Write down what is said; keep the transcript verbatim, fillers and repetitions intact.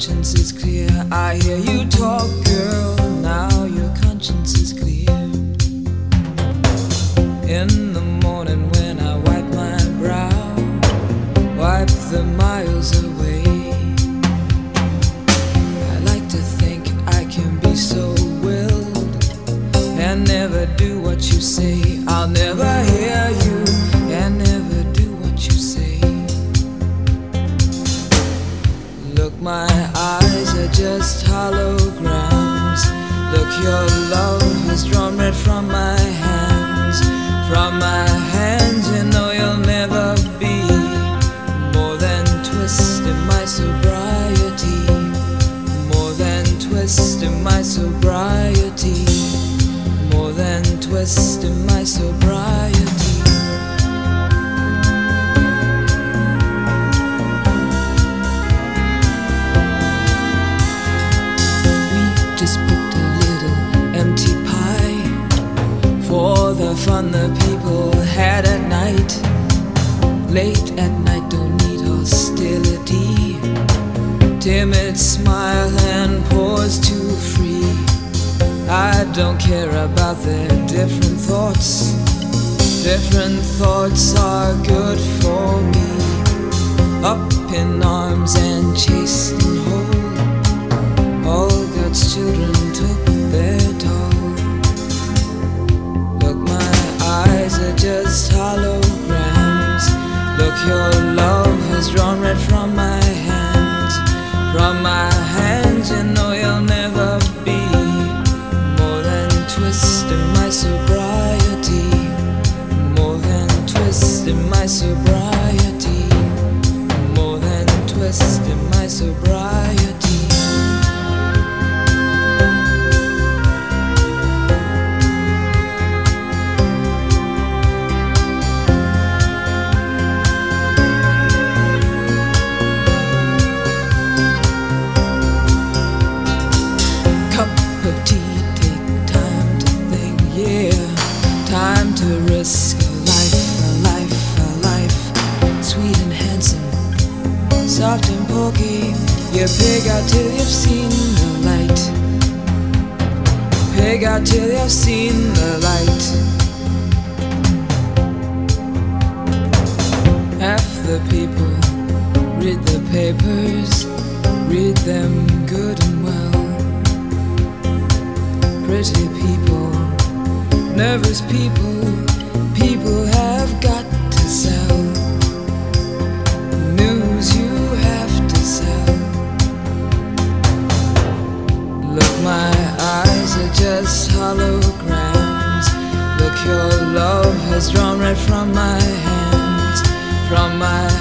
conscience is clear. I hear you talk, girl, now your conscience is clear. In the morning when I wipe my brow, wipe the miles away, I like to think I can be so willed and never do what you say. I'll never hear you and never do what you say. Look, my eyes are just holograms. Look, your love has drawn red from my hands. From my hands, you know you'll never be more than twist in my sobriety. More than twist in my sobriety. More than twist in my sobriety. Just put a little empty pie for the fun the people had at night. Late at night, don't need hostility. Timid smile and pause too free. I don't care about their different thoughts. Different thoughts are good for me. Up in arms and chased and whole, all God's children took their toll. Look, my eyes are just holograms. Look, your love has drawn red from my hands. From my hands, you know you'll never be more than twist in my sobriety. More than twist in my sobriety. More than twist in my sobriety. Risk a life, a life, a life, sweet and handsome, soft and pokey. You pig out till you've seen the light. Pig out till you've seen the light. Half the people read the papers, read them good and well. Pretty people, nervous people, people have got to sell. News you have to sell. Look, my eyes are just holograms. Look, your love has drawn red from my hands. From my